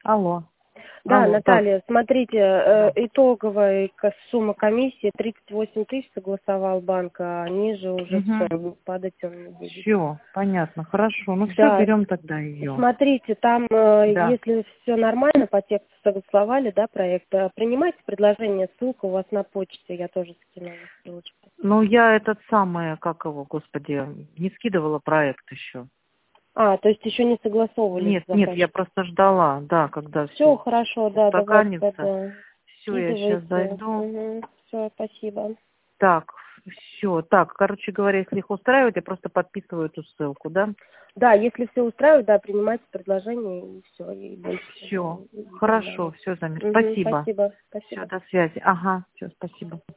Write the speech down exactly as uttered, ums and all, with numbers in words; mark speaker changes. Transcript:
Speaker 1: Алло.
Speaker 2: Да,
Speaker 1: Алло, так.
Speaker 2: Наталья, смотрите, э, итоговая ко- сумма комиссии тридцать восемь тысяч согласовал банк, а ниже уже
Speaker 1: Угу.
Speaker 2: все, падать он не будет.
Speaker 1: Все, понятно, хорошо. Ну все,
Speaker 2: Да,
Speaker 1: берем тогда ее.
Speaker 2: смотрите, там, э,
Speaker 1: Да.
Speaker 2: если все нормально, по тексту согласовали, да, проект, э, принимайте предложение, ссылка у вас на почте, я тоже скинула ссылочку.
Speaker 1: Ну я этот самый, как его, господи, не скидывала проект еще.
Speaker 2: А, то есть еще не согласовывали
Speaker 1: Нет,
Speaker 2: с
Speaker 1: нет, я
Speaker 2: заказчиком.
Speaker 1: просто ждала, да, когда
Speaker 2: Все
Speaker 1: все
Speaker 2: хорошо, да, давайте
Speaker 1: устаканится.
Speaker 2: тогда
Speaker 1: Все, я сейчас
Speaker 2: скидывайте.
Speaker 1: зайду.
Speaker 2: Угу, все, спасибо.
Speaker 1: Так, все, так, короче говоря, если их устраивает, я просто подписываю эту ссылку, да?
Speaker 2: Да, если все устраивает, да, принимайте предложение и все, и больше
Speaker 1: Все,
Speaker 2: не
Speaker 1: хорошо,
Speaker 2: надо.
Speaker 1: все, Замир,
Speaker 2: Угу,
Speaker 1: спасибо.
Speaker 2: спасибо,
Speaker 1: Все,
Speaker 2: спасибо.
Speaker 1: до связи. Ага, все, спасибо.